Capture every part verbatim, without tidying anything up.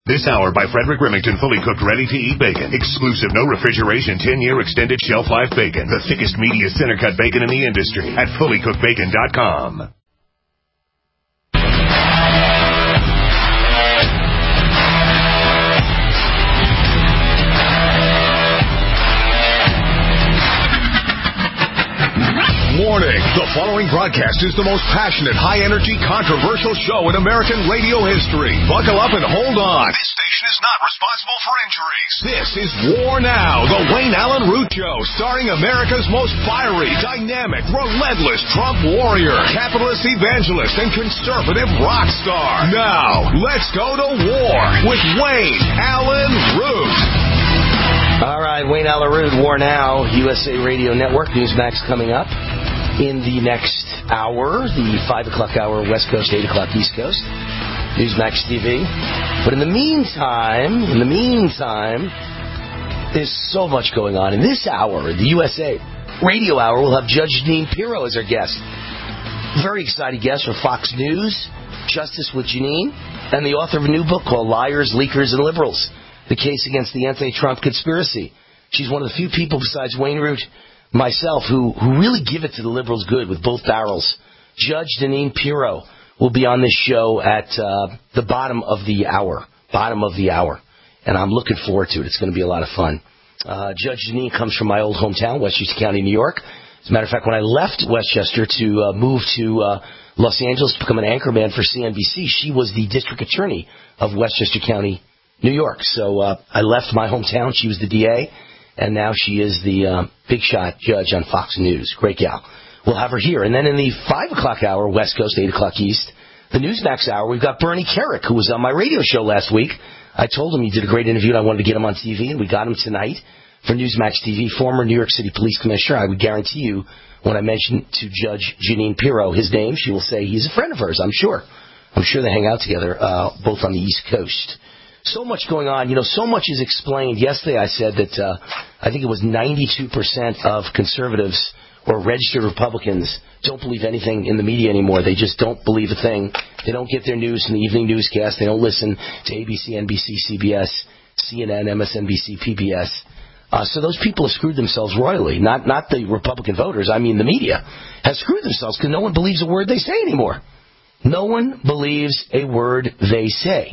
This hour by Frederick Remington, fully cooked, ready-to-eat bacon. Exclusive, no refrigeration, ten-year extended shelf life bacon. The thickest, meatiest center-cut bacon in the industry at fully cooked bacon dot com. Warning, the following broadcast is the most passionate, high-energy, controversial show in American radio history. Buckle up and hold on. This station is not responsible for injuries. This is War Now, the Wayne Allen Root Show, starring America's most fiery, dynamic, relentless Trump warrior, capitalist evangelist, and conservative rock star. Now, let's go to war with Wayne Allen Root. All right, Wayne Allen Root, War Now, U S A Radio Network, Newsmax coming up. In the next hour, the five o'clock hour, West Coast, eight o'clock East Coast, Newsmax T V. But in the meantime, in the meantime, there's so much going on. In this hour, the U S A Radio Hour, we'll have Judge Jeanine Pirro as our guest. Very excited guest from Fox News, Justice with Jeanine, and the author of a new book called Liars, Leakers, and Liberals, The Case Against the Anti-Trump Conspiracy. She's one of the few people besides Wayne Root, myself, who, who really give it to the liberals good with both barrels. Judge Jeanine Pirro will be on this show at uh, the bottom of the hour. Bottom of the hour. And I'm looking forward to it. It's going to be a lot of fun. Uh, Judge Jeanine comes from my old hometown, Westchester County, New York. As a matter of fact, when I left Westchester to uh, move to uh, Los Angeles to become an anchorman for C N B C, she was the district attorney of Westchester County, New York. So uh, I left my hometown. She was the D A. And now she is the uh, big shot judge on Fox News. Great gal. We'll have her here. And then in the five o'clock hour, West Coast, eight o'clock East, the Newsmax hour, we've got Bernie Kerik, who was on my radio show last week. I told him he did a great interview and I wanted to get him on T V, and we got him tonight for Newsmax T V, former New York City Police Commissioner. I would guarantee you, when I mention to Judge Jeanine Pirro his name, she will say he's a friend of hers, I'm sure. I'm sure they hang out together, uh, both on the East Coast. So much going on. You know, so much is explained. Yesterday I said that uh, I think it was ninety-two percent of conservatives or registered Republicans don't believe anything in the media anymore. They just don't believe a thing. They don't get their news from the evening newscast. They don't listen to A B C, N B C, C B S, C N N, M S N B C, P B S. Uh, so those people have screwed themselves royally. Not, not the Republican voters. I mean the media has screwed themselves because no one believes a word they say anymore. No one believes a word they say.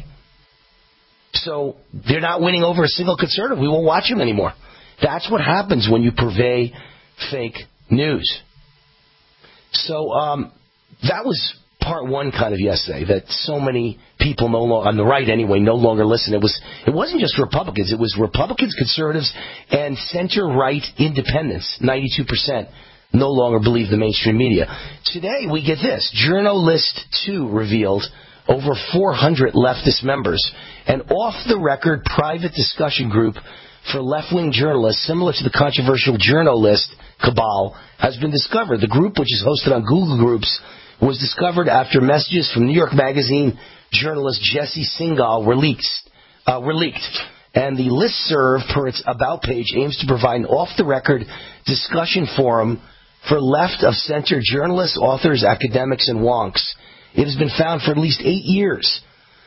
So they're not winning over a single conservative. We won't watch them anymore. That's what happens when you purvey fake news. So um, that was part one kind of yesterday, that so many people no longer, on the right anyway, no longer listen. It, was, it wasn't just Republicans. It was Republicans, conservatives, and center-right independents, ninety-two percent. No longer believe the mainstream media. Today we get this. Journalist two revealed over four hundred leftist members. An off-the-record private discussion group for left-wing journalists, similar to the controversial Journalist cabal, has been discovered. The group, which is hosted on Google Groups, was discovered after messages from New York Magazine journalist Jesse Singal were leaked. Uh, were leaked. And the listserv, per its About page, aims to provide an off-the-record discussion forum for left-of-center journalists, authors, academics, and wonks. It has been found for at least eight years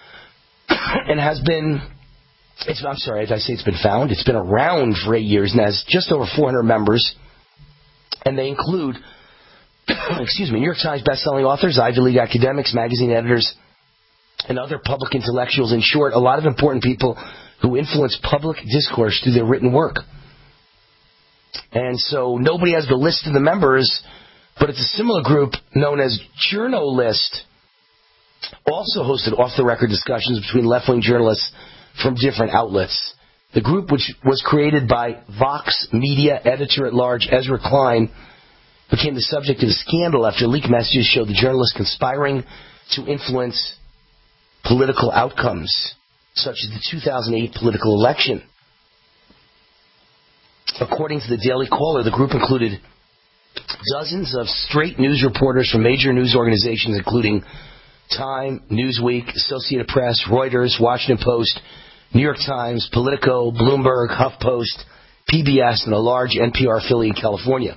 and has been, it's, I'm sorry, as I say it's been found, it's been around for eight years and has just over four hundred members. And they include, excuse me, New York Times bestselling authors, Ivy League academics, magazine editors, and other public intellectuals. In short, a lot of important people who influence public discourse through their written work. And so nobody has the list of the members, but it's a similar group known as Journalist, also hosted off-the-record discussions between left-wing journalists from different outlets. The group, which was created by Vox Media editor-at-large Ezra Klein, became the subject of a scandal after leaked messages showed the journalists conspiring to influence political outcomes, such as the two thousand eight political election. According to the Daily Caller, the group included dozens of straight news reporters from major news organizations, including Time, Newsweek, Associated Press, Reuters, Washington Post, New York Times, Politico, Bloomberg, HuffPost, P B S, and a large N P R affiliate in California.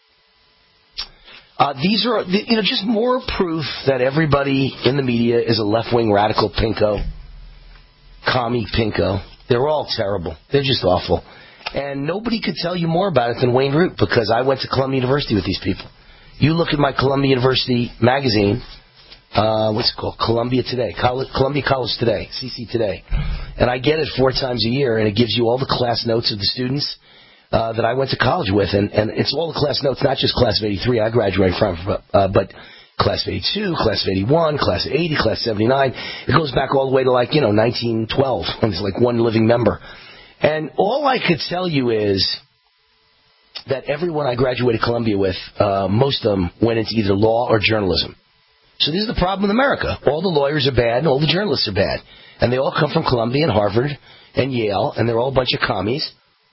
Uh, these are, you know, just more proof that everybody in the media is a left-wing radical pinko. commie pinko. They're all terrible. They're just awful. And nobody could tell you more about it than Wayne Root, because I went to Columbia University with these people. You look at my Columbia University magazine, uh, what's it called? Columbia Today. College, Columbia College Today, C C Today. And I get it four times a year, and it gives you all the class notes of the students uh, that I went to college with. And, and it's all the class notes, not just class of eighty-three I graduated from, but, uh, but class of eighty-two, class of eighty-one, class of eighty, class of seventy-nine. It goes back all the way to, like, you know, nineteen twelve, when there's like one living member. And all I could tell you is that everyone I graduated Columbia with, uh, most of them went into either law or journalism. So this is the problem in America. All the lawyers are bad and all the journalists are bad. And they all come from Columbia and Harvard and Yale, and they're all a bunch of commies.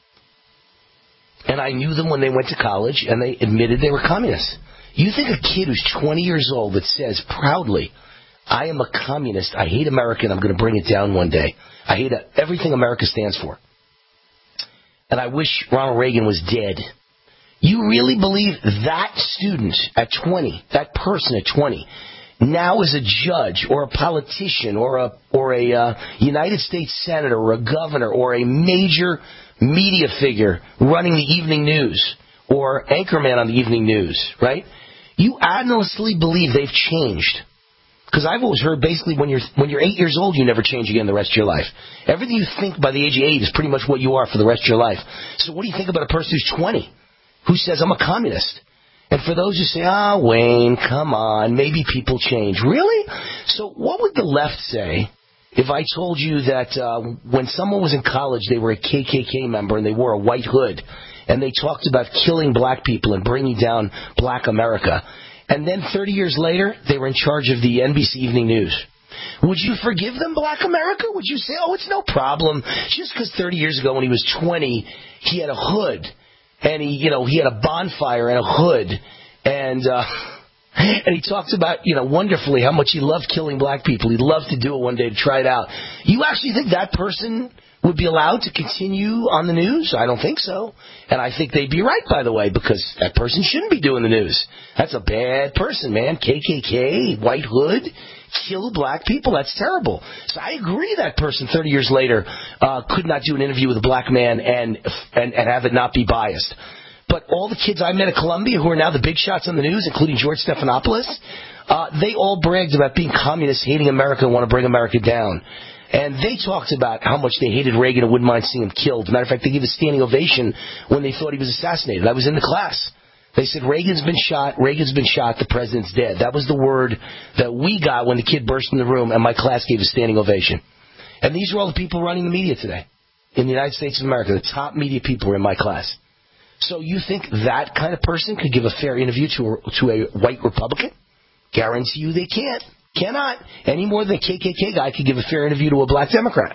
And I knew them when they went to college, and they admitted they were communists. You think a kid who's twenty years old that says proudly, I am a communist, I hate America, and I'm going to bring it down one day. I hate everything America stands for. And I wish Ronald Reagan was dead. You really believe that student at twenty, that person at twenty, now is a judge or a politician or a or a uh, United States senator or a governor or a major media figure running the evening news or anchorman on the evening news, right? You honestly believe they've changed. Because I've always heard basically when you're when you're eight years old, you never change again the rest of your life. Everything you think by the age of eight is pretty much what you are for the rest of your life. So what do you think about a person who's twenty who says, I'm a communist? And for those who say, ah, oh, Wayne, come on, maybe people change. Really? So what would the left say if I told you that uh, when someone was in college, they were a K K K member and they wore a white hood and they talked about killing black people and bringing down black America, and then thirty years later, they were in charge of the N B C Evening News? Would you forgive them, black America? Would you say, oh, it's no problem, just because thirty years ago when he was twenty, he had a hood, and he, you know, he had a bonfire and a hood, and uh, and he talked about, you know, wonderfully how much he loved killing black people. He'd love to do it one day to try it out. You actually think that person would be allowed to continue on the news? I don't think so. And I think they'd be right, by the way, because that person shouldn't be doing the news. That's a bad person, man. K K K, white hood, kill black people. That's terrible. So I agree that person thirty years later uh, could not do an interview with a black man and, and, and have it not be biased. But all the kids I met at Columbia who are now the big shots on the news, including George Stephanopoulos, uh, they all bragged about being communists, hating America, and want to bring America down. And they talked about how much they hated Reagan and wouldn't mind seeing him killed. As a matter of fact, they gave a standing ovation when they thought he was assassinated. I was in the class. They said, Reagan's been shot, Reagan's been shot, the president's dead. That was the word that we got when the kid burst in the room, and my class gave a standing ovation. And these are all the people running the media today in the United States of America. The top media people were in my class. So you think that kind of person could give a fair interview to a, to a white Republican? Guarantee you they can't. Cannot. Any more than a K K K guy could give a fair interview to a black Democrat.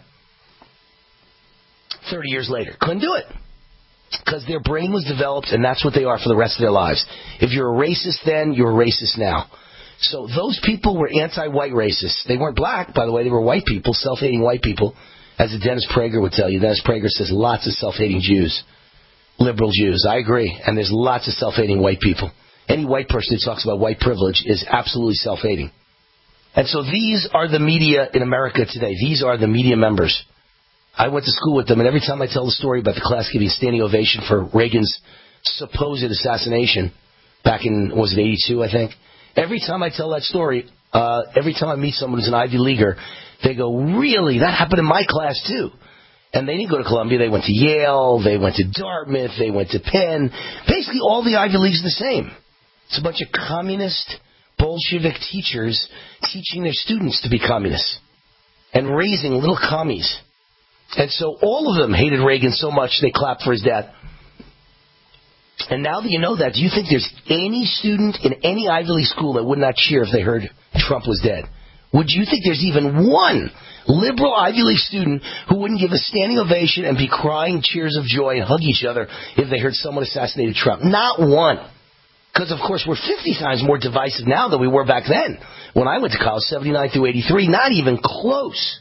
Thirty years later. Couldn't do it. Because their brain was developed, and that's what they are for the rest of their lives. If you're a racist then, you're a racist now. So those people were anti-white racists. They weren't black, by the way. They were white people, self-hating white people. As Dennis Prager would tell you. Dennis Prager says lots of self-hating Jews. Liberal Jews. I agree. And there's lots of self-hating white people. Any white person who talks about white privilege is absolutely self-hating. And so these are the media in America today. These are the media members. I went to school with them, and every time I tell the story about the class giving a standing ovation for Reagan's supposed assassination back in, was it eighty-two, I think? Every time I tell that story, uh, every time I meet someone who's an Ivy Leaguer, they go, really? That happened in my class, too. And they didn't go to Columbia. They went to Yale. They went to Dartmouth. They went to Penn. Basically, all the Ivy Leagues are the same. It's a bunch of communist Bolshevik teachers teaching their students to be communists and raising little commies. And so all of them hated Reagan so much they clapped for his death. And now that you know that, do you think there's any student in any Ivy League school that would not cheer if they heard Trump was dead? Would you think there's even one liberal Ivy League student who wouldn't give a standing ovation and be crying cheers of joy and hug each other if they heard someone assassinated Trump? Not one. Because, of course, we're fifty times more divisive now than we were back then. When I went to college, seventy-nine through eighty-three, not even close.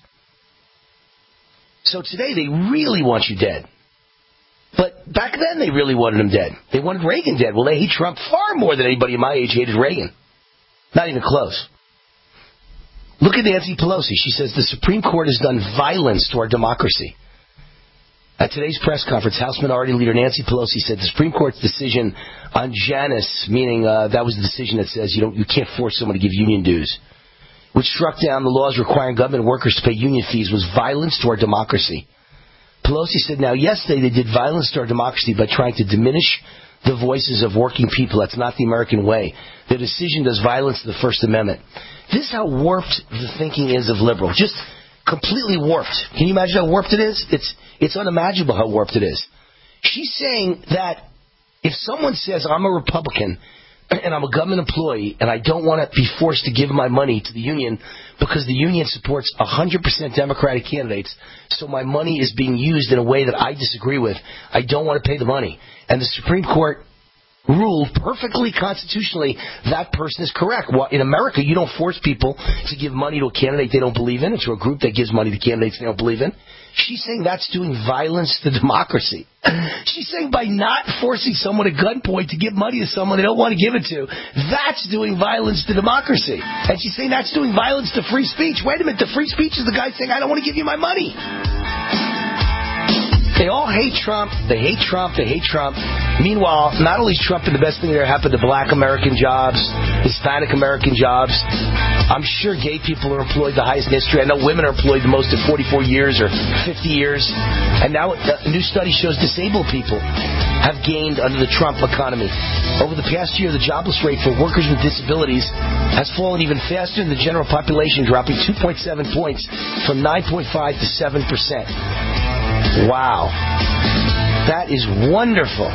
So today they really want you dead. But back then they really wanted him dead. They wanted Reagan dead. Well, they hate Trump far more than anybody my age hated Reagan. Not even close. Look at Nancy Pelosi. She says the Supreme Court has done violence to our democracy. At today's press conference, House Minority Leader Nancy Pelosi said the Supreme Court's decision on Janus, meaning uh, that was the decision that says you don't, you can't force someone to give union dues, which struck down the laws requiring government workers to pay union fees, was violence to our democracy. Pelosi said, now, yesterday they did violence to our democracy by trying to diminish the voices of working people. That's not the American way. The decision does violence to the First Amendment. This is how warped the thinking is of liberals. Just completely warped. Can you imagine how warped it is? It's it's unimaginable how warped it is. She's saying that if someone says, I'm a Republican and I'm a government employee and I don't want to be forced to give my money to the union because the union supports one hundred percent Democratic candidates, so my money is being used in a way that I disagree with, I don't want to pay the money. And the Supreme Court ruled perfectly constitutionally that person is correct. Well, in America, you don't force people to give money to a candidate they don't believe in, or to a group that gives money to candidates they don't believe in. She's saying that's doing violence to democracy. She's saying by not forcing someone at gunpoint to give money to someone they don't want to give it to, that's doing violence to democracy. And she's saying that's doing violence to free speech. Wait a minute, the free speech is the guy saying, I don't want to give you my money. They all hate Trump. They hate Trump. They hate Trump. Meanwhile, not only is Trump the best thing that ever happened to black American jobs, Hispanic American jobs, I'm sure gay people are employed the highest in history. I know women are employed the most at forty-four years or fifty years. And now a new study shows disabled people have gained under the Trump economy. Over the past year, the jobless rate for workers with disabilities has fallen even faster than the general population, dropping two point seven points from nine point five to seven percent. Wow. That is wonderful.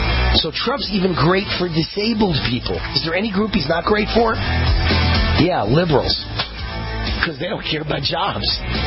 So Trump's even great for disabled people. Is there any group he's not great for? Yeah, liberals. Because they don't care about jobs.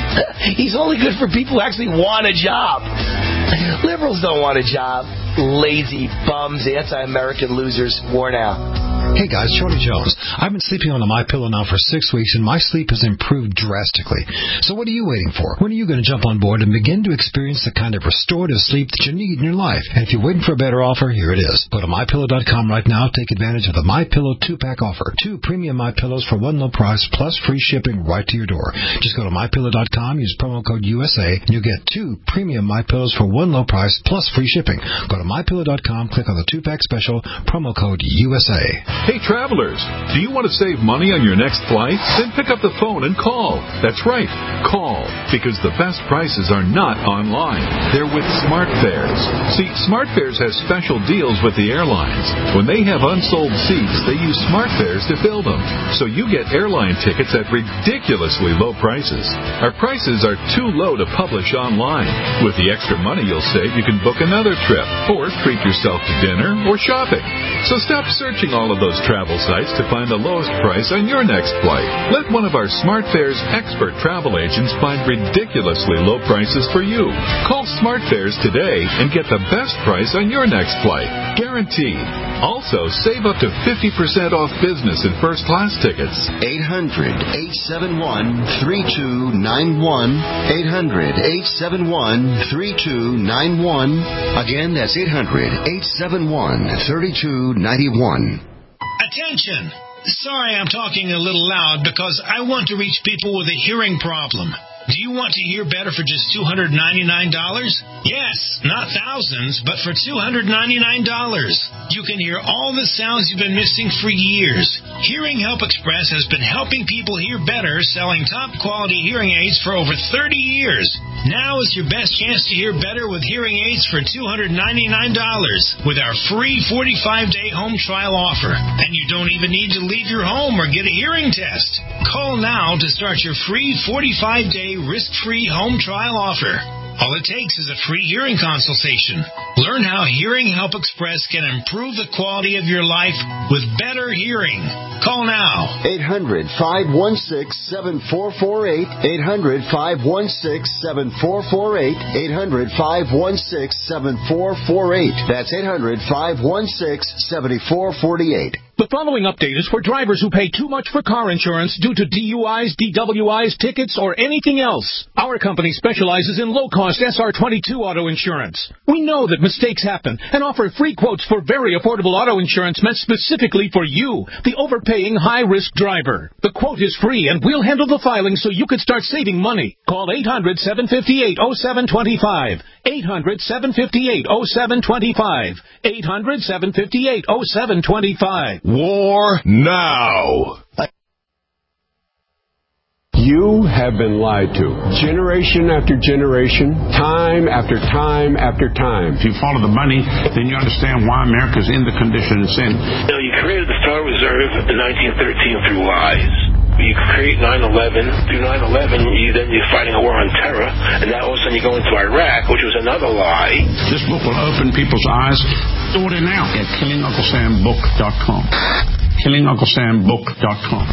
He's only good for people who actually want a job. Liberals don't want a job. Lazy bums, anti-American losers. War now. Hey guys, Shorty Jones. I've been sleeping on a MyPillow now for six weeks, and my sleep has improved drastically. So what are you waiting for? When are you going to jump on board and begin to experience the kind of restorative sleep that you need in your life? And if you're waiting for a better offer, here it is. Go to my pillow dot com right now. Take advantage of the MyPillow two-pack offer. Two premium MyPillows for one low price plus free shipping right to your door. Just go to my pillow dot com, use promo code U S A, and you'll get two premium MyPillows for one low price plus free shipping. Go to my pillow dot com, click on the two-pack special, promo code U S A. Hey, travelers, do you want to save money on your next flight? Then pick up the phone and call. That's right, call, because the best prices are not online. They're with SmartFares. See, SmartFares has special deals with the airlines. When they have unsold seats, they use SmartFares to fill them. So you get airline tickets at ridiculously low prices. Our prices are too low to publish online. With the extra money you'll save, you can book another trip or treat yourself to dinner or shopping. So stop searching all of those travel sites to find the lowest price on your next flight. Let one of our SmartFares expert travel agents find ridiculously low prices for you. Call SmartFares today and get the best price on your next flight. Guaranteed. Also, save up to fifty percent off business and first class tickets. eight hundred, eight seven one, three two nine one. eight hundred, eight seven one, three two nine one. Again, that's eight hundred, eight seven one, three two nine one. Attention! Sorry I'm talking a little loud because I want to reach people with a hearing problem. Do you want to hear better for just two hundred ninety-nine dollars? Yes, not thousands, but for two hundred ninety-nine dollars. You can hear all the sounds you've been missing for years. Hearing Help Express has been helping people hear better, selling top-quality hearing aids for over thirty years. Now is your best chance to hear better with hearing aids for two hundred ninety-nine dollars with our free forty-five day home trial offer. And you don't even need to leave your home or get a hearing test. Call now to start your free forty-five day risk-free home trial offer. All it takes is a free hearing consultation. Learn how Hearing Help Express can improve the quality of your life with better hearing. Call now. eight hundred, five one six, seven four four eight. eight hundred, five one six, seven four four eight. eight hundred, five one six, seven four four eight. That's eight hundred, five one six, seven four four eight. The following update is for drivers who pay too much for car insurance due to D U Is, D W Is, tickets, or anything else. Our company specializes in low-cost S R twenty-two auto insurance. We know that mistakes happen and offer free quotes for very affordable auto insurance meant specifically for you, the overpaying high-risk driver. The quote is free, and we'll handle the filing so you can start saving money. Call eight hundred, seven five eight, oh seven two five. eight hundred, seven five eight, oh seven two five. eight hundred, seven five eight, oh seven two five. War now. You have been lied to. Generation after generation, time after time after time. If you follow the money, then you understand why America's in the condition it's in. You know, you created the Federal Reserve in nineteen thirteen through lies. You create nine eleven. Through nine eleven, you, then you're fighting a war on terror, and now all of a sudden you go into Iraq, which was another lie. This book will open people's eyes. Order now at killing uncle sam book dot com. killing uncle sam book dot com.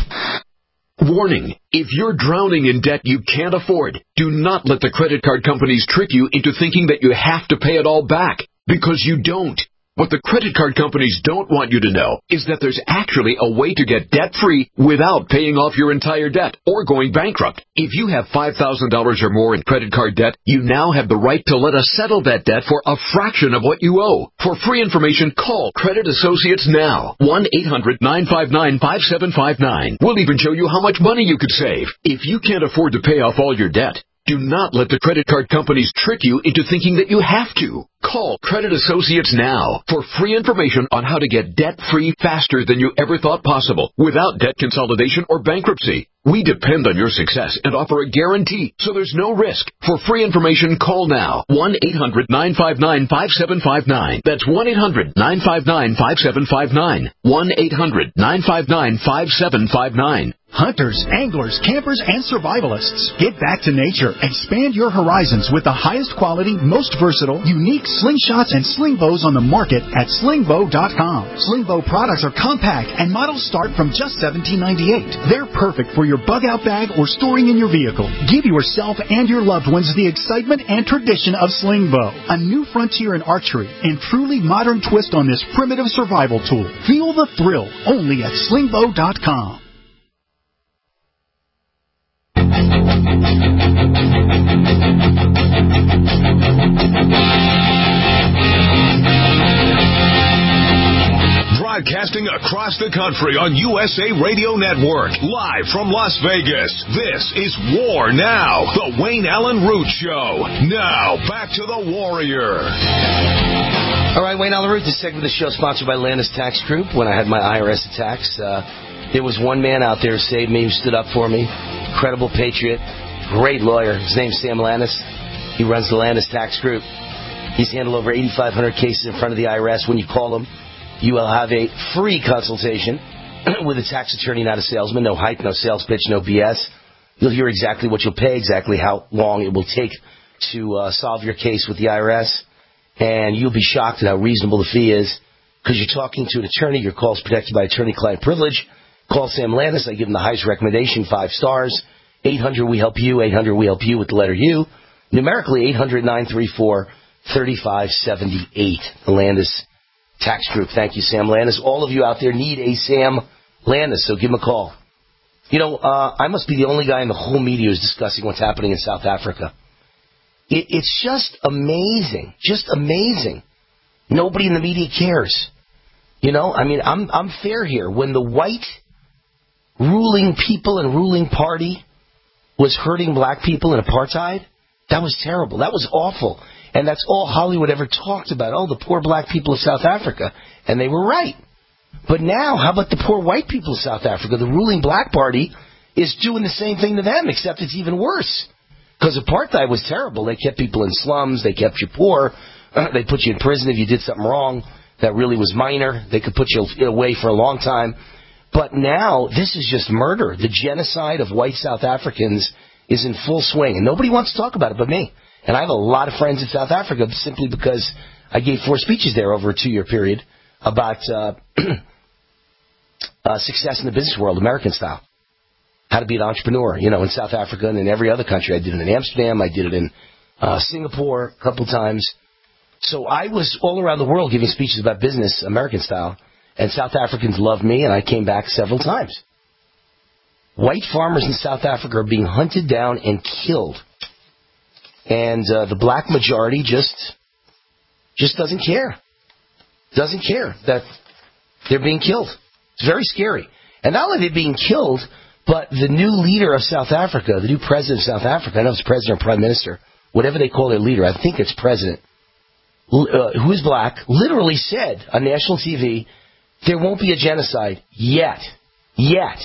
Warning, if you're drowning in debt you can't afford, do not let the credit card companies trick you into thinking that you have to pay it all back, because you don't. What the credit card companies don't want you to know is that there's actually a way to get debt-free without paying off your entire debt or going bankrupt. If you have five thousand dollars or more in credit card debt, you now have the right to let us settle that debt for a fraction of what you owe. For free information, call Credit Associates now. one eight hundred, nine five nine, five seven five nine. We'll even show you how much money you could save. If you can't afford to pay off all your debt, do not let the credit card companies trick you into thinking that you have to. Call Credit Associates now for free information on how to get debt-free faster than you ever thought possible without debt consolidation or bankruptcy. We depend on your success and offer a guarantee, so there's no risk. For free information, call now. one eight hundred, nine five nine, five seven five nine. That's one eight hundred, nine five nine, five seven five nine. one eight hundred, nine five nine, five seven five nine. Hunters, anglers, campers, and survivalists. Get back to nature. Expand your horizons with the highest quality, most versatile, unique slingshots and sling bows on the market at sling bow dot com. Sling bow products are compact and models start from just seventeen ninety-eight. They're perfect for your bug-out bag or storing in your vehicle. Give yourself and your loved ones the excitement and tradition of sling bow, a new frontier in archery and truly modern twist on this primitive survival tool. Feel the thrill only at sling bow dot com. Broadcasting across the country on U S A Radio Network, live from Las Vegas. This is War Now, the Wayne Allen Root Show. Now, back to the Warrior. All right, Wayne Allen Root, this segment of the show sponsored by Landis Tax Group. When I had my I R S attacks, uh, there was one man out there who saved me, who stood up for me. Incredible patriot, great lawyer. His name's Sam Landis. He runs the Landis Tax Group. He's handled over eighty-five hundred cases in front of the I R S. When you call him, you will have a free consultation with a tax attorney, not a salesman. No hype, no sales pitch, no B S. You'll hear exactly what you'll pay, exactly how long it will take to uh, solve your case with the I R S. And you'll be shocked at how reasonable the fee is, because you're talking to an attorney. Your call is protected by attorney-client privilege. Call Sam Landis. I give him the highest recommendation, five stars. eight hundred, we help you. eight hundred, we help you with the letter U. Numerically, eight hundred, nine three four, three five seven eight. The Landis Tax Group. Thank you, Sam Landis. All of you out there need a Sam Landis, so give him a call. You know, uh, I must be the only guy in the whole media who's discussing what's happening in South Africa. It, it's just amazing. Just amazing. Nobody in the media cares. You know, I mean, I'm I'm fair here. When the white ruling people and ruling party was hurting black people in apartheid, that was terrible. That was awful. And that's all Hollywood ever talked about. Oh, the poor black people of South Africa. And they were right. But now, how about the poor white people of South Africa? The ruling black party is doing the same thing to them, except it's even worse. Because apartheid was terrible. They kept people in slums. They kept you poor. Uh, they put you in prison if you did something wrong that really was minor. They could put you away for a long time. But now, this is just murder. The genocide of white South Africans is in full swing. And nobody wants to talk about it but me. And I have a lot of friends in South Africa simply because I gave four speeches there over a two-year period about uh, uh, success in the business world, American style. How to be an entrepreneur, you know, in South Africa and in every other country. I did it in Amsterdam. I did it in uh, Singapore a couple times. So I was all around the world giving speeches about business, American style. And South Africans love me, and I came back several times. White farmers in South Africa are being hunted down and killed. And uh, the black majority just just doesn't care. Doesn't care that they're being killed. It's very scary. And not only are they being killed, but the new leader of South Africa, the new president of South Africa, I know it's president or prime minister, whatever they call their leader, I think it's president, uh, who is black, literally said on national T V, there won't be a genocide yet. Yet.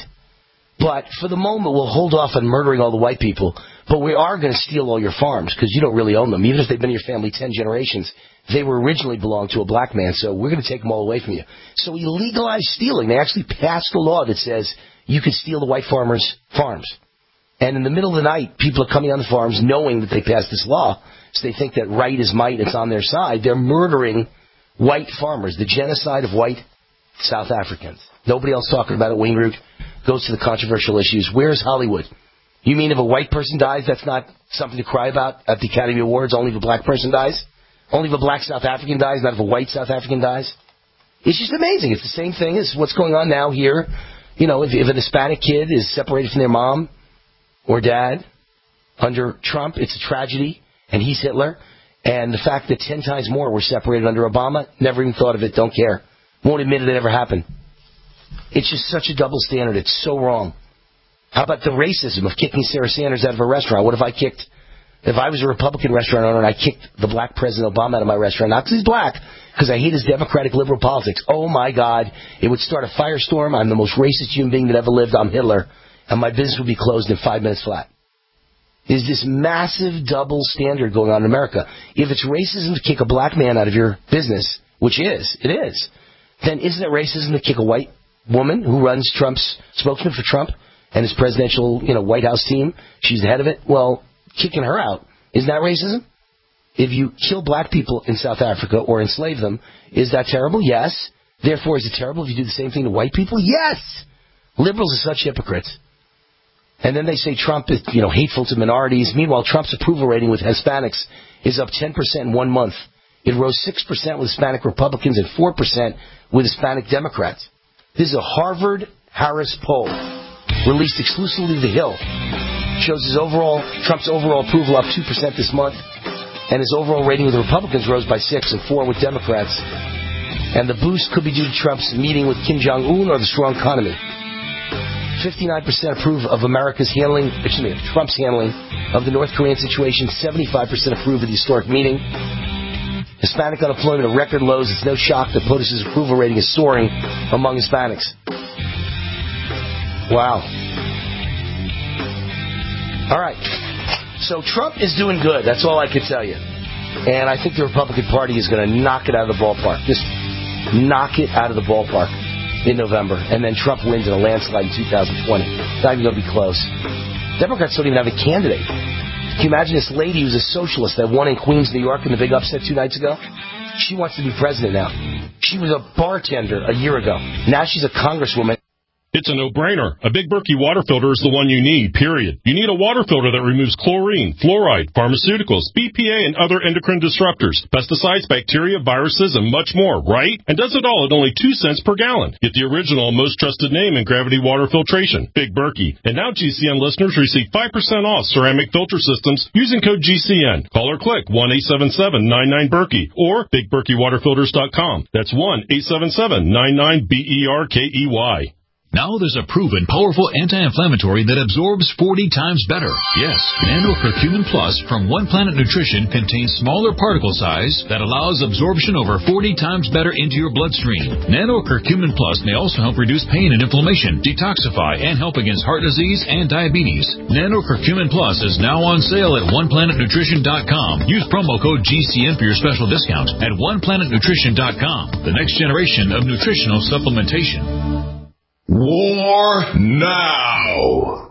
But for the moment, we'll hold off on murdering all the white people, but we are going to steal all your farms because you don't really own them. Even if they've been in your family ten generations, they were originally belonged to a black man, so we're going to take them all away from you. So he legalized stealing. They actually passed a law that says you could steal the white farmers' farms. And in the middle of the night, people are coming on the farms knowing that they passed this law, so they think that right is might, it's on their side. They're murdering white farmers, the genocide of white South Africans. Nobody else talking about it. Wayne Root goes to the controversial issues. Where's Hollywood? You mean if a white person dies, that's not something to cry about at the Academy Awards? Only if a black person dies? Only if a black South African dies, not if a white South African dies? It's just amazing. It's the same thing as what's going on now here. You know, if, if an Hispanic kid is separated from their mom or dad under Trump, it's a tragedy, and he's Hitler. And the fact that ten times more were separated under Obama, never even thought of it, don't care. Won't admit it ever happened. It's just such a double standard. It's so wrong. How about the racism of kicking Sarah Sanders out of a restaurant? What if I kicked, if I was a Republican restaurant owner and I kicked the black President Obama out of my restaurant, not because he's black, because I hate his democratic liberal politics. Oh my God, it would start a firestorm. I'm the most racist human being that ever lived. I'm Hitler. And my business would be closed in five minutes flat. There's this massive double standard going on in America. If it's racism to kick a black man out of your business, which is, it is, then isn't it racism to kick a white woman who runs Trump's spokesman for Trump and his presidential, you know, White House team? She's the head of it. Well, kicking her out, isn't that racism? If you kill black people in South Africa or enslave them, is that terrible? Yes. Therefore, is it terrible if you do the same thing to white people? Yes. Liberals are such hypocrites. And then they say Trump is, you know, hateful to minorities. Meanwhile, Trump's approval rating with Hispanics is up ten percent in one month. It rose six percent with Hispanic Republicans and four percent with Hispanic Democrats. This is a Harvard-Harris poll released exclusively to The Hill. Shows his overall, Trump's overall approval up two percent this month, and his overall rating with the Republicans rose by six and four with Democrats. And the boost could be due to Trump's meeting with Kim Jong-un or the strong economy. fifty-nine percent approve of America's handling, excuse me, Trump's handling of the North Korean situation. seventy-five percent approve of the historic meeting. Hispanic unemployment at record lows. It's no shock that POTUS's approval rating is soaring among Hispanics. Wow. All right. So Trump is doing good. That's all I can tell you. And I think the Republican Party is going to knock it out of the ballpark. Just knock it out of the ballpark in November. And then Trump wins in a landslide in two thousand twenty. Not even going to be close. Democrats don't even have a candidate. Can you imagine this lady who's a socialist that won in Queens, New York in the big upset two nights ago? She wants to be president now. She was a bartender a year ago. Now she's a congresswoman. It's a no-brainer. A Big Berkey water filter is the one you need, period. You need a water filter that removes chlorine, fluoride, pharmaceuticals, B P A, and other endocrine disruptors, pesticides, bacteria, viruses, and much more, right? And does it all at only two cents per gallon. Get the original and most trusted name in gravity water filtration, Big Berkey. And now G C N listeners receive five percent off ceramic filter systems using code G C N. Call or click one eight seven seven nine nine Berkey or big berkey water filters dot com. That's one eight seven seven nine nine B E R K E Y. Now there's a proven powerful anti-inflammatory that absorbs forty times better. Yes, Nano Curcumin Plus from One Planet Nutrition contains smaller particle size that allows absorption over forty times better into your bloodstream. Nano Curcumin Plus may also help reduce pain and inflammation, detoxify, and help against heart disease and diabetes. Nano Curcumin Plus is now on sale at one planet nutrition dot com. Use promo code G C N for your special discount at one planet nutrition dot com. The next generation of nutritional supplementation. War now.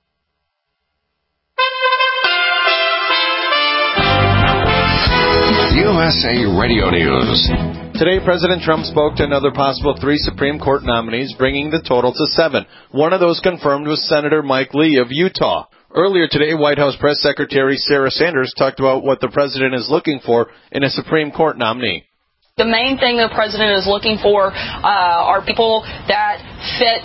U S A Radio News. Today, President Trump spoke to another possible three Supreme Court nominees, bringing the total to seven. One of those confirmed was Senator Mike Lee of Utah. Earlier today, White House Press Secretary Sarah Sanders talked about what the president is looking for in a Supreme Court nominee. The main thing the president is looking for uh, are people that fit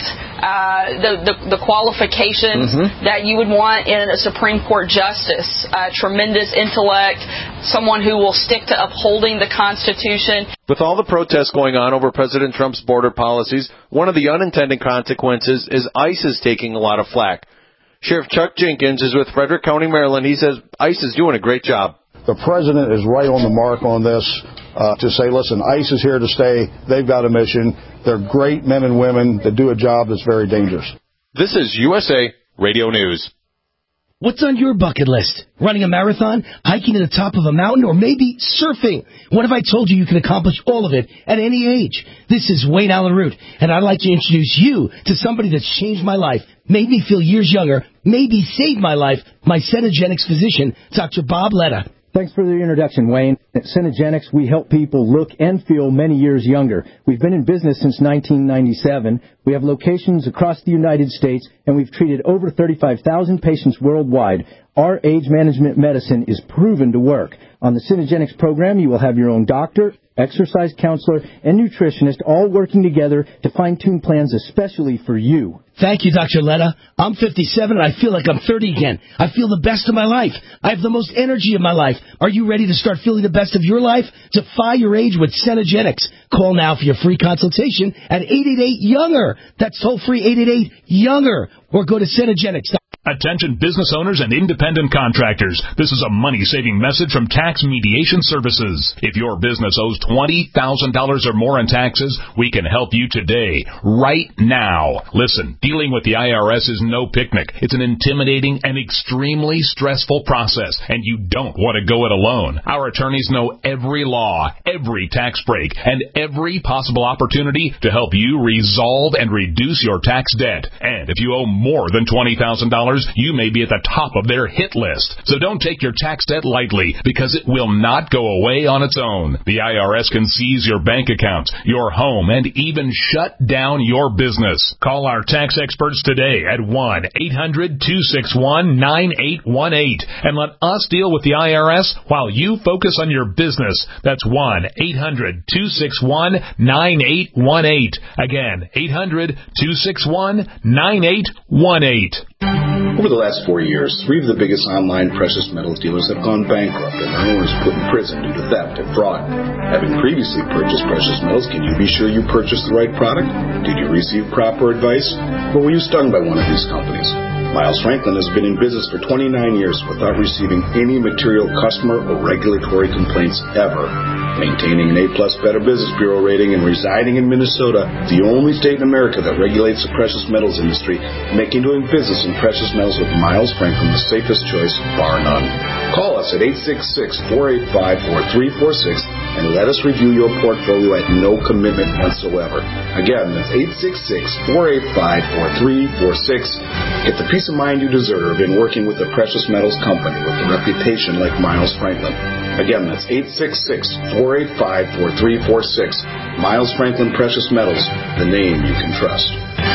uh, the, the, the qualifications mm-hmm. that you would want in a Supreme Court justice. Uh, tremendous intellect, someone who will stick to upholding the Constitution. With all the protests going on over President Trump's border policies, one of the unintended consequences is ICE is taking a lot of flack. Sheriff Chuck Jenkins is with Frederick County, Maryland. He says ICE is doing a great job. The president is right on the mark on this uh, to say, listen, ICE is here to stay. They've got a mission. They're great men and women that do a job that's very dangerous. This is U S A Radio News. What's on your bucket list? Running a marathon, hiking to the top of a mountain, or maybe surfing? What if I told you you can accomplish all of it at any age? This is Wayne Allen Root, and I'd like to introduce you to somebody that's changed my life, made me feel years younger, maybe saved my life, my Cenegenics physician, Doctor Bob Letta. Thanks for the introduction, Wayne. At Cenegenics, we help people look and feel many years younger. We've been in business since nineteen ninety-seven. We have locations across the United States, and we've treated over thirty-five thousand patients worldwide. Our age management medicine is proven to work. On the Cenegenics program, you will have your own doctor, exercise counselor, and nutritionist all working together to fine-tune plans especially for you. Thank you, Doctor Letta. I'm fifty-seven and I feel like I'm thirty again. I feel the best of my life. I have the most energy of my life. Are you ready to start feeling the best of your life? Defy your age with Cenegenics. Call now for your free consultation at eight eight eight, younger. That's toll-free eight eight eight, younger. Or go to Cenegenics. Attention business owners and independent contractors. This is a money-saving message from Tax Mediation Services. If your business owes twenty thousand dollars or more in taxes, we can help you today, right now. Listen, dealing with the I R S is no picnic. It's an intimidating and extremely stressful process, and you don't want to go it alone. Our attorneys know every law, every tax break, and every possible opportunity to help you resolve and reduce your tax debt. And if you owe more than twenty thousand dollars, you may be at the top of their hit list. So don't take your tax debt lightly, because it will not go away on its own. The I R S can seize your bank accounts, your home, and even shut down your business. Call our tax experts today at one eight hundred, two six one, nine eight one eight and let us deal with the I R S while you focus on your business. That's one eight hundred, two six one, nine eight one eight. Again, eight hundred, two six one, nine eight one eight. Over the last four years, three of the biggest online precious metals dealers have gone bankrupt and their owners put in prison due to theft and fraud. Having previously purchased precious metals, can you be sure you purchased the right product? Did you receive proper advice? Or were you stung by one of these companies? Miles Franklin has been in business for twenty-nine years without receiving any material customer or regulatory complaints ever. Maintaining an A-plus Better Business Bureau rating and residing in Minnesota, the only state in America that regulates the precious metals industry, making doing business in precious metals with Miles Franklin the safest choice, bar none. Call us at eight six six, four eight five, four three four six and let us review your portfolio at no commitment whatsoever. Again, that's eight six six, four eight five, four three four six. Get the peace of mind you deserve in working with a precious metals company with a reputation like Miles Franklin. Again, that's eight six six, four eight five, four three four six. Miles Franklin Precious Metals, the name you can trust.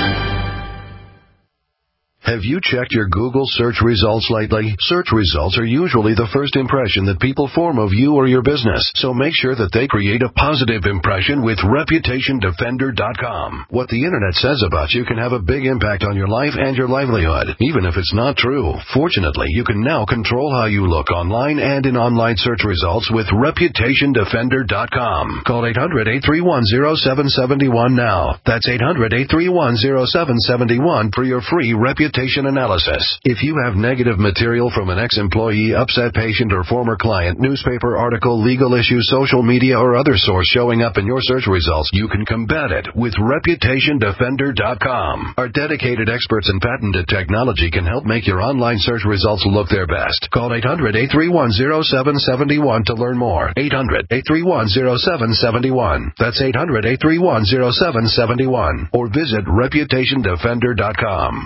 Have you checked your Google search results lately? Search results are usually the first impression that people form of you or your business, so make sure that they create a positive impression with Reputation Defender dot com. What the Internet says about you can have a big impact on your life and your livelihood, even if it's not true. Fortunately, you can now control how you look online and in online search results with Reputation Defender dot com. Call eight hundred, eight three one, zero seven seven one now. That's eight hundred, eight three one, zero seven seven one for your free Reputation analysis. If you have negative material from an ex-employee, upset patient, or former client, newspaper article, legal issue, social media, or other source showing up in your search results, you can combat it with Reputation Defender dot com. Our dedicated experts in patented technology can help make your online search results look their best. Call eight hundred, eight three one, zero seven seven one to learn more. eight hundred, eight three one, zero seven seven one. That's eight hundred, eight three one, zero seven seven one. Or visit Reputation Defender dot com.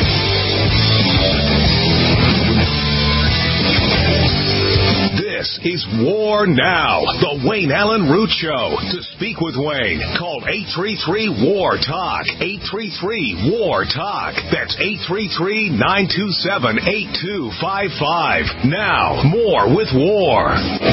This is War Now, the Wayne Allen Root Show. To speak with Wayne, call eight three three, W A R, TALK, eight three three, W A R, TALK. That's eight three three, nine two seven, eight two five five. Now, more with War.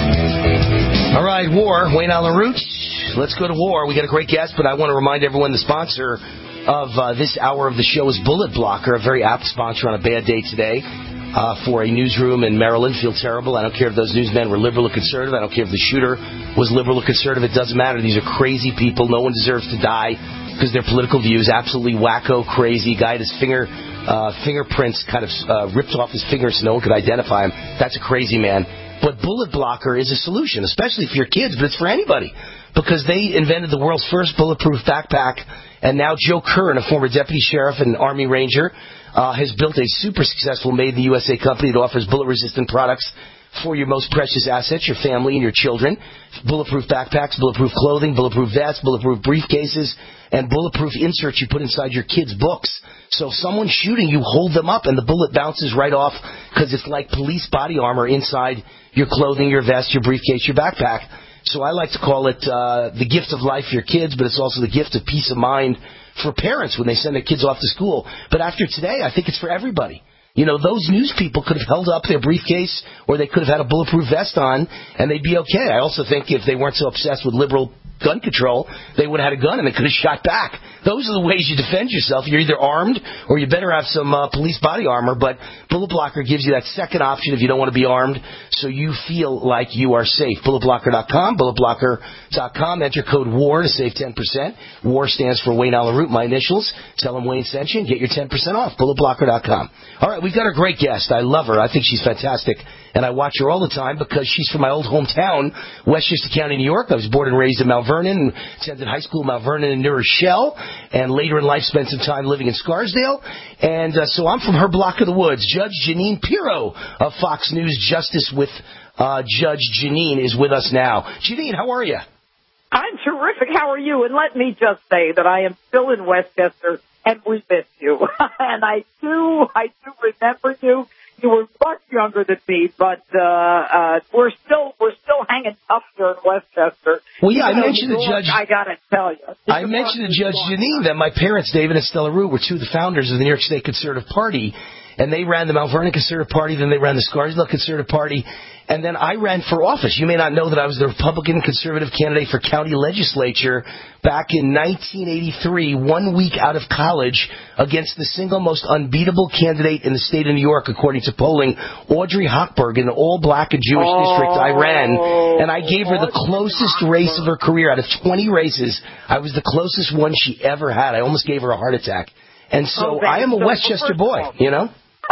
All right, War, Wayne Allen Root. Let's go to War. We got a great guest, but I want to remind everyone the sponsor of uh, this hour of the show is Bullet Blocker, a very apt sponsor on a bad day today. Uh, for a newsroom in Maryland, feel terrible. I don't care if those newsmen were liberal or conservative. I don't care if the shooter was liberal or conservative. It doesn't matter. These are crazy people. No one deserves to die because their political views absolutely wacko, crazy. Guy had his finger uh, fingerprints kind of uh, ripped off his fingers so no one could identify him. That's a crazy man. But Bullet Blocker is a solution, especially for your kids, but it's for anybody. Because they invented the world's first bulletproof backpack, and now Joe Curran, a former deputy sheriff and Army Ranger, uh, has built a super successful made-in-the-U S A company that offers bullet-resistant products for your most precious assets, your family and your children. Bulletproof backpacks, bulletproof clothing, bulletproof vests, bulletproof briefcases, and bulletproof inserts you put inside your kids' books. So if someone's shooting, you hold them up and the bullet bounces right off because it's like police body armor inside your clothing, your vest, your briefcase, your backpack. So I like to call it uh, the gift of life for your kids, but it's also the gift of peace of mind for parents when they send their kids off to school. But after today, I think it's for everybody. You know, those news people could have held up their briefcase or they could have had a bulletproof vest on and they'd be okay. I also think if they weren't so obsessed with liberal gun control, they would have had a gun and they could have shot back. Those are the ways you defend yourself. You're either armed or you better have some uh, police body armor, but Bullet Blocker gives you that second option if you don't want to be armed, so you feel like you are safe. bullet blocker dot com, bullet blocker dot com. Enter code WAR to save ten percent. WAR stands for Wayne Allen Root, my initials. Tell them Wayne sent you and get your ten percent off. bullet blocker dot com. All right, we've got a great guest. I love her. I think she's fantastic. And I watch her all the time because she's from my old hometown, Westchester County, New York. I was born and raised in Mount Vernon, attended high school in Mount Vernon and New Rochelle, and later in life spent some time living in Scarsdale. And uh, so I'm from her block of the woods. Judge Jeanine Pirro of Fox News Justice with uh, Judge Jeanine is with us now. Jeanine, how are you? I'm terrific. How are you? And let me just say that I am still in Westchester, and we miss you. And I do, I do remember you. You were much younger than me, but uh, uh, we're still we're still hanging tough here in Westchester. Well, yeah, you I know, mentioned to Judge. I gotta tell you, I mentioned to Judge Jeanine that my parents, David and Stella Root, were two of the founders of the New York State Conservative Party, and they ran the Mount Vernon Conservative Party, then they ran the Scarsdale Conservative Party, and then I ran for office. You may not know that I was the Republican conservative candidate for county legislature back in nineteen eighty-three, one week out of college, against the single most unbeatable candidate in the state of New York, according to polling, Audrey Hochberg, in the all-black and Jewish oh, district I ran. And I gave her the closest race of her career. Out of twenty races, I was the closest one she ever had. I almost gave her a heart attack. And so oh, I am a so Westchester boy, you know?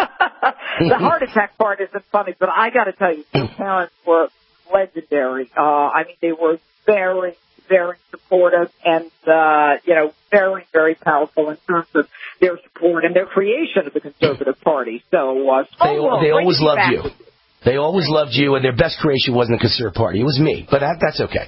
The heart attack part isn't funny, but I got to tell you, your parents were legendary. Uh, I mean, they were very, very supportive and, uh, you know, very, very powerful in terms of their support and their creation of the Conservative Party. So, uh, they, well, they always loved you. you. They always loved you, and their best creation wasn't the Conservative Party. It was me, but that, that's okay.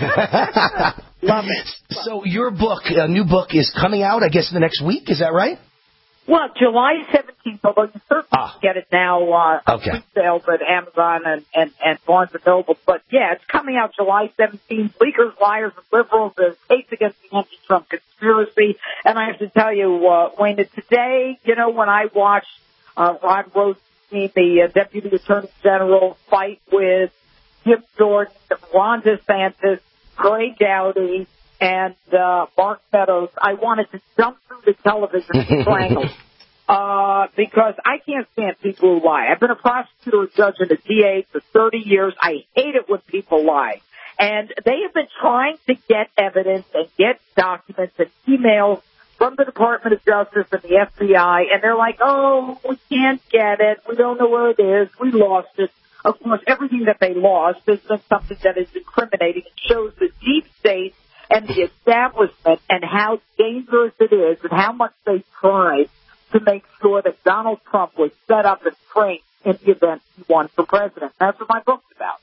Love it. So your book, a new book, is coming out, I guess, in the next week. Is that right? Well, July seventeenth, although you certainly ah. can get it now uh, okay. on sales at Amazon and, and, and Barnes and Noble. But, yeah, it's coming out July seventeenth. Leakers, Liars, and Liberals, the case against the anti-Trump conspiracy. And I have to tell you, uh, Wayne, that today, you know, when I watched uh, Rod Rosenstein, the uh, Deputy Attorney General, fight with Jim Jordan, Ron DeSantis, Gray Gowdy, and uh, Mark Meadows, I wanted to jump through the television and strangle uh, because I can't stand people who lie. I've been a prosecutor, a judge, and a D A for thirty years. I hate it when people lie. And they have been trying to get evidence and get documents and emails from the Department of Justice and the F B I, and they're like, oh, we can't get it. We don't know where it is. We lost it. Of course, everything that they lost is something that is incriminating. It shows the deep state and the establishment and how dangerous it is and how much they tried to make sure that Donald Trump was set up and framed in the event he won for president. That's what my book's about.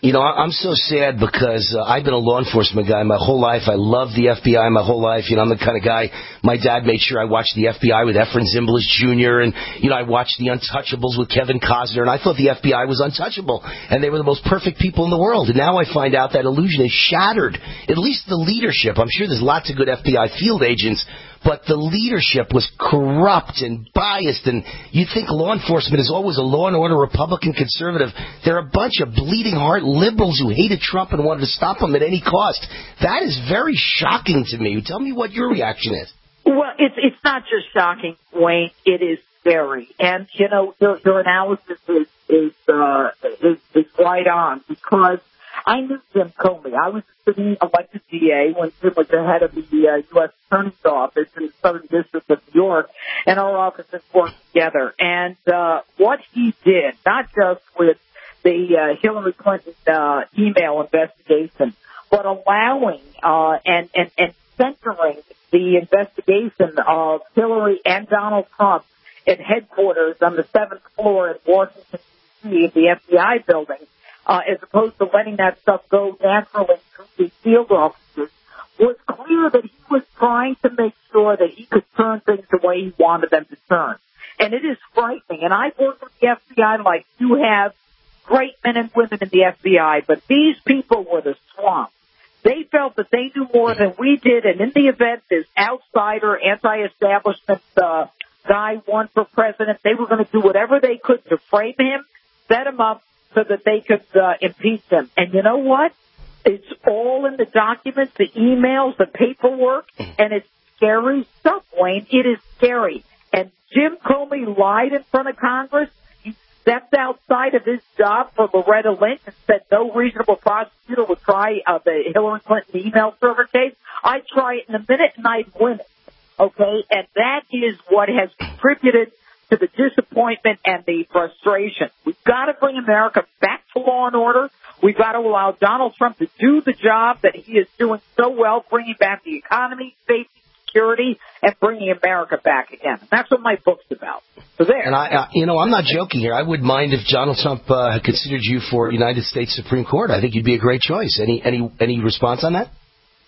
You know, I'm so sad because uh, I've been a law enforcement guy my whole life. I love the F B I my whole life. You know, I'm the kind of guy, my dad made sure I watched the F B I with Efren Zimbalist Junior And, you know, I watched The Untouchables with Kevin Costner. And I thought the F B I was untouchable. And they were the most perfect people in the world. And now I find out that illusion is shattered. At least the leadership. I'm sure there's lots of good F B I field agents. But the leadership was corrupt and biased, and you think law enforcement is always a law and order Republican conservative. They're a bunch of bleeding heart liberals who hated Trump and wanted to stop him at any cost. That is very shocking to me. Tell me what your reaction is. Well, it's it's not just shocking, Wayne. It is scary, and you know your, your analysis is is, uh, is is right on because I knew Jim Comey. I was a sitting elected D A when Jim was the head of the uh, U S Attorney's Office in the Southern District of New York, and our offices worked together. And uh, what he did, not just with the uh, Hillary Clinton uh, email investigation, but allowing uh, and, and, and centering the investigation of Hillary and Donald Trump at headquarters on the seventh floor in Washington, D C, at the F B I building, Uh, as opposed to letting that stuff go naturally through the field officers, was clear that he was trying to make sure that he could turn things the way he wanted them to turn. And it is frightening. And I've worked with the F B I like you have, great men and women in the F B I, but these people were the swamp. They felt that they knew more than we did, and in the event this outsider, anti-establishment uh, guy won for president, they were going to do whatever they could to frame him, set him up, so that they could uh, impeach him. And you know what? It's all in the documents, the emails, the paperwork, and it's scary stuff, Wayne. It is scary. And Jim Comey lied in front of Congress. He stepped outside of his job for Loretta Lynch and said no reasonable prosecutor would try uh, the Hillary Clinton email server case. I'd try it in a minute and I'd win it. Okay? And that is what has contributed to the disappointment and the frustration. We've got to bring America back to law and order. We've got to allow Donald Trump to do the job that he is doing so well, bringing back the economy, safety, security, and bringing America back again. And that's what my book's about. So there. And I, uh, you know, I'm not joking here. I wouldn't mind if Donald Trump uh, had considered you for United States Supreme Court. I think you'd be a great choice. Any any any response on that?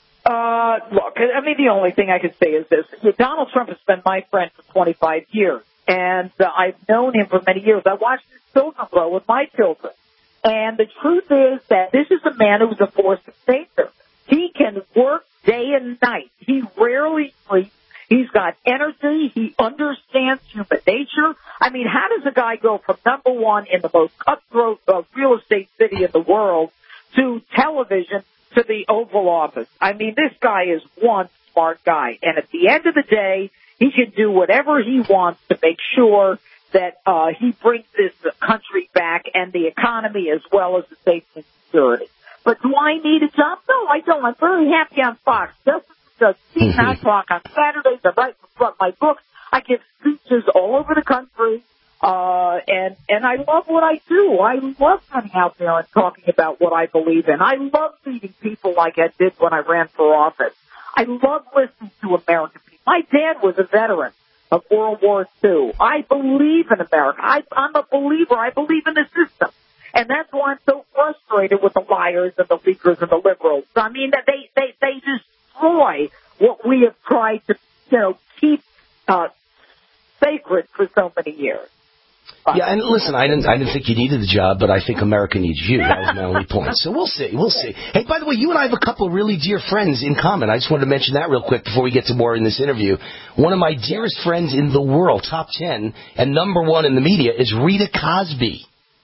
Uh, look, I mean, the only thing I could say is this. Donald Trump has been my friend for twenty-five years. And uh, I've known him for many years. I watched his children grow with my children. And the truth is that this is a man who's a force of nature. He can work day and night. He rarely sleeps. He's got energy. He understands human nature. I mean, how does a guy go from number one in the most cutthroat uh, real estate city in the world to television to the Oval Office? I mean, this guy is one smart guy. And at the end of the day, he can do whatever he wants to make sure that uh, he brings this country back and the economy as well as the safety and security. But do I need a job? No, I don't. I'm very happy on Fox. Just as Steve I talk on Saturdays. I write my books. I give speeches all over the country. Uh, and, and I love what I do. I love coming out there and talking about what I believe in. I love meeting people like I did when I ran for office. I love listening to American people. My dad was a veteran of World War Two. I believe in America. I, I'm a believer. I believe in the system. And that's why I'm so frustrated with the liars and the leakers and the liberals. I mean, they, they, they destroy what we have tried to, you know, keep uh, sacred for so many years. Yeah, and listen, I didn't I didn't think you needed the job, but I think America needs you. That was my only point. So we'll see. We'll see. Hey, by the way, you and I have a couple of really dear friends in common. I just wanted to mention that real quick before we get to more in this interview. One of my dearest friends in the world, top ten, and number one in the media, is Rita Cosby.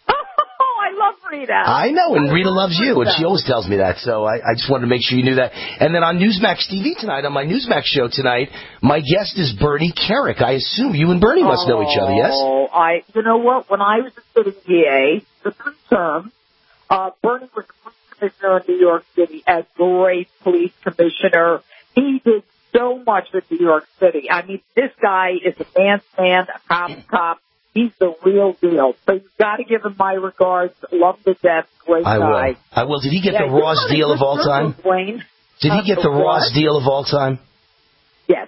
Rita. I know, and Rita loves you, and she always tells me that, so I, I just wanted to make sure you knew that. And then on Newsmax T V tonight, on my Newsmax show tonight, my guest is Bernie Kerik. I assume you and Bernie must know each other, yes? Oh, I, you know what, when I was a sitting D A, the three terms, uh, Bernie was the police commissioner in New York City, a great police commissioner. He did so much with New York City. I mean, this guy is a man's man, a cop's cop. He's the real deal. So you've got to give him my regards. Love to death. Great I guy. will. I will. Did he get yeah, the Ross deal of all time? Wayne. Did he uh, get the Ross deal of all time? Yes.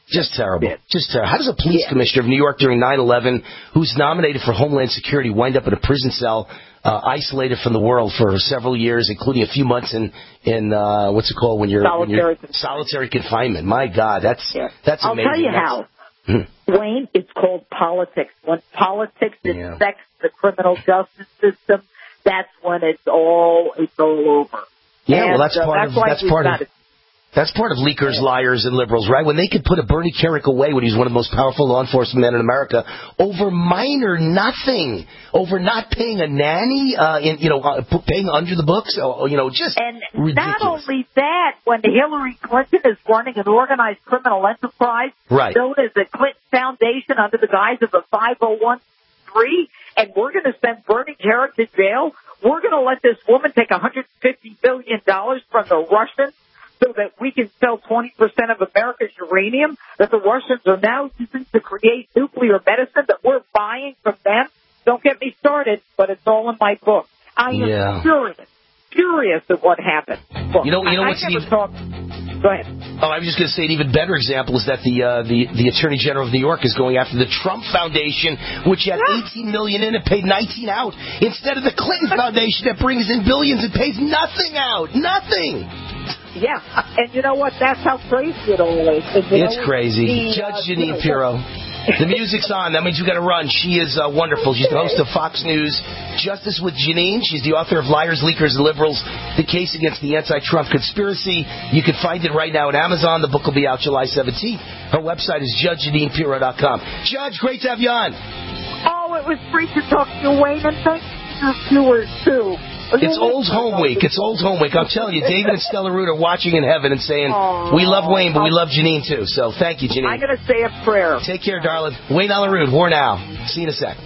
Just terrible. Just terrible. How does a police yeah. commissioner of New York during nine eleven, who's nominated for Homeland Security, wind up in a prison cell, uh, isolated from the world for several years, including a few months in in uh, what's it called when you're solitary, when you're, solitary confinement? My God, that's yeah. that's I'll amazing. I'll tell you that's, how. Wayne, it's called politics. When politics yeah. infects the criminal justice system, that's when it's all it's all over. Yeah, and, well, that's uh, part that's of that's part of. It. That's part of leakers, liars, and liberals, right? When they could put a Bernie Kerik away when he was one of the most powerful law enforcement men in America over minor nothing, over not paying a nanny, uh, in, you know, uh, paying under the books, or, you know, just and ridiculous. Not only that, when Hillary Clinton is running an organized criminal enterprise right. known as the Clinton Foundation under the guise of a five oh one c three, and we're going to send Bernie Kerik to jail, we're going to let this woman take one hundred fifty billion dollars from the Russians so that we can sell twenty percent of America's uranium that the Russians are now using to create nuclear medicine that we're buying from them. Don't get me started, but it's all in my book. I am yeah. furious, furious at what happened. Look, you know, you know I, what's I never even... talked... Go ahead. Oh, I was just going to say an even better example is that the uh, the the Attorney General of New York is going after the Trump Foundation, which had yeah. eighteen million in and paid nineteen out, instead of the Clinton Foundation that brings in billions and pays nothing out, nothing. Yeah, and you know what? That's how crazy it all is. It's crazy. The, Judge uh, Jeanine you know, Pirro. The music's on. That means you got to run. She is uh, wonderful. She's the host of Fox News Justice with Jeanine. She's the author of Liars, Leakers, and Liberals, The Case Against the Anti-Trump Conspiracy. You can find it right now at Amazon. The book will be out July seventeenth. Her website is judge jeanine pirro dot com. Judge, great to have you on. Oh, it was great to talk to you, Wayne, and thank you, viewers, too. It's Old Home Week. It's Old Home Week. I'm telling you, David and Stella Root are watching in heaven and saying, Aww. We love Wayne, but we love Jeanine, too. So thank you, Jeanine. I'm going to say a prayer. Take care, darling. Wayne Allyn Root, War Now. See you in a sec.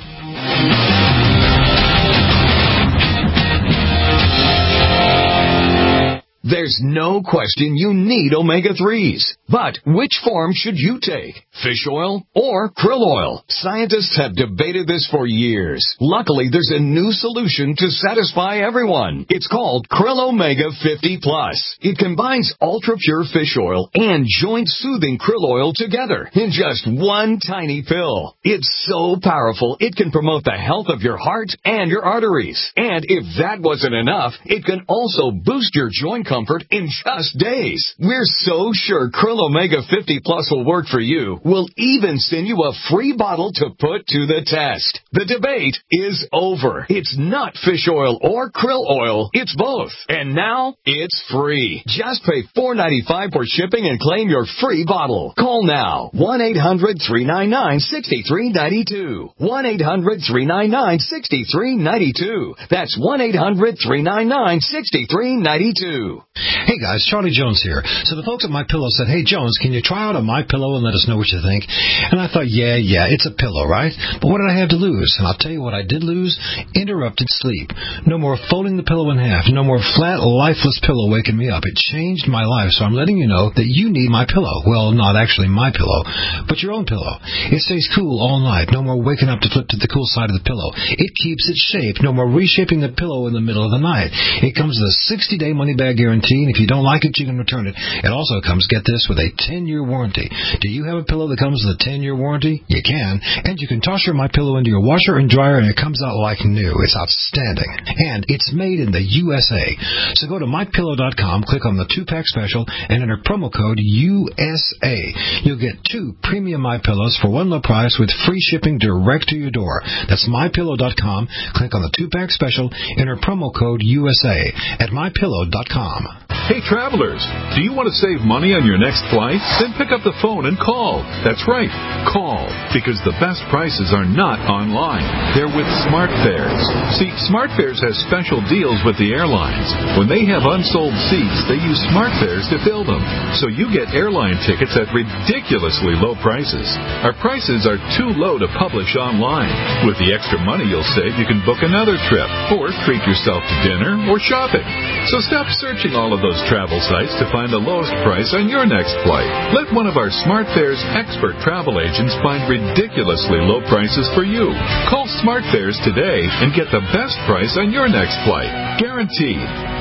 There's no question you need omega threes. But which form should you take? Fish oil or krill oil? Scientists have debated this for years. Luckily, there's a new solution to satisfy everyone. It's called Krill Omega fifty plus. It combines ultra-pure fish oil and joint-soothing krill oil together in just one tiny pill. It's so powerful, it can promote the health of your heart and your arteries. And if that wasn't enough, it can also boost your joint comfort in just days. We're so sure Krill Omega fifty plus will work for you. We'll even send you a free bottle to put to the test. The debate is over. It's not fish oil or krill oil. It's both. And now it's free. Just pay four dollars and ninety-five cents for shipping and claim your free bottle. Call now. one eight hundred three nine nine six three nine two. one eight hundred three nine nine six three nine two. That's one eight hundred three nine nine six three nine two. Hey guys, Charlie Jones here. So the folks at MyPillow said, hey Jones, can you try out a MyPillow and let us know what you think? And I thought, yeah, yeah, it's a pillow, right? But what did I have to lose? And I'll tell you what I did lose. Interrupted sleep. No more folding the pillow in half. No more flat, lifeless pillow waking me up. It changed my life, so I'm letting you know that you need MyPillow. Well, not actually my pillow, but your own pillow. It stays cool all night. No more waking up to flip to the cool side of the pillow. It keeps its shape. No more reshaping the pillow in the middle of the night. It comes with a sixty-day money-back guarantee, and if you don't like it, you can return it. It also comes, get this, with a ten-year warranty. Do you have a pillow that comes with a ten-year warranty? You can. And you can toss your MyPillow into your washer and dryer, and it comes out like new. It's outstanding. And it's made in the U S A. So go to my pillow dot com, click on the two-pack special, and enter promo code U S A. You'll get two premium MyPillows for one low price with free shipping direct to your door. That's my pillow dot com. Click on the two-pack special, enter promo code U S A at my pillow dot com. Hey travelers, do you want to save money on your next flight? Then pick up the phone and call. That's right, call, because the best prices are not online. They're with SmartFares. See, SmartFares has special deals with the airlines. When they have unsold seats, they use SmartFares to fill them. So you get airline tickets at ridiculously low prices. Our prices are too low to publish online. With the extra money you'll save, you can book another trip, or treat yourself to dinner or shopping. So stop searching all of those travel sites to find the lowest price on your next flight. Let one of our SmartFares expert travel agents find ridiculously low prices for you. Call SmartFares today and get the best price on your next flight. Guaranteed.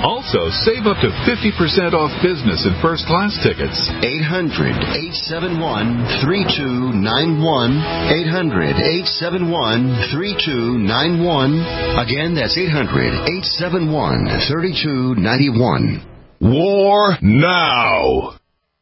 Also, save up to fifty percent off business and first-class tickets. eight hundred, eight seven one, three two nine one. eight hundred, eight seven one, three two nine one. Again, that's eight hundred, eight seven one, three two nine one. War now.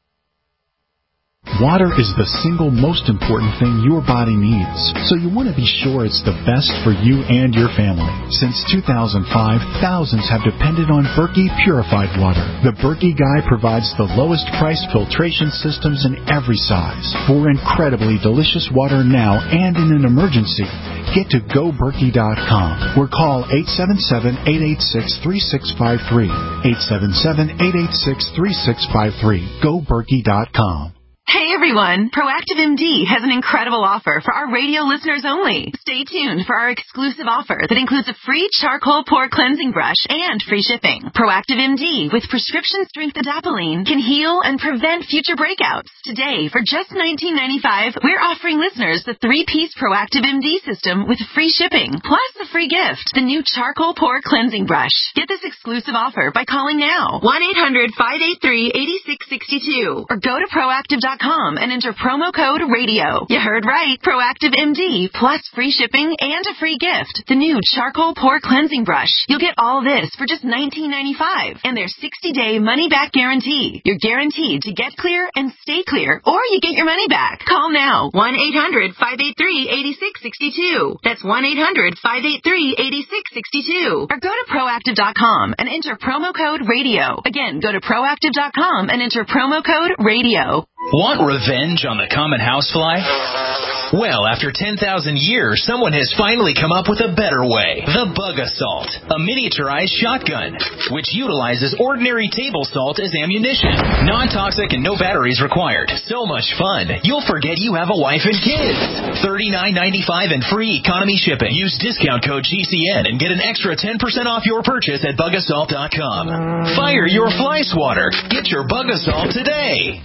Water is the single most important thing your body needs, so you want to be sure it's the best for you and your family. Since two thousand five, thousands have depended on Berkey purified water. The Berkey Guy provides the lowest price filtration systems in every size. For incredibly delicious water now and in an emergency, get to go berkey dot com or call eight seven seven, eight eight six, three six five three. eight seven seven, eight eight six, three six five three. go berkey dot com. Hey everyone, Proactive M D has an incredible offer for our radio listeners only. Stay tuned for our exclusive offer that includes a free charcoal pore cleansing brush and free shipping. Proactive M D with prescription strength adapalene can heal and prevent future breakouts. Today, for just nineteen ninety-five dollars, we're offering listeners the three-piece Proactive M D system with free shipping, plus a free gift, the new charcoal pore cleansing brush. Get this exclusive offer by calling now, one eight hundred, five eight three, eight six six two, or go to proactive dot com and enter promo code radio. You heard right. Proactive M D plus free shipping and a free gift. The new charcoal pore cleansing brush. You'll get all this for just nineteen ninety-five dollars and their sixty-day money-back guarantee. You're guaranteed to get clear and stay clear, or you get your money back. Call now. one eight hundred, five eight three, eight six six two. That's one eight hundred, five eight three, eight six six two. Or go to proactive dot com and enter promo code radio. Again, go to proactive dot com and enter promo code radio. Want revenge on the common housefly? Well, after ten thousand years, someone has finally come up with a better way. The Bug Assault, a miniaturized shotgun, which utilizes ordinary table salt as ammunition. Non-toxic and no batteries required. So much fun, you'll forget you have a wife and kids. thirty-nine ninety-five and free economy shipping. Use discount code G C N and get an extra ten percent off your purchase at bug assault dot com. Fire your fly swatter. Get your Bug Assault today.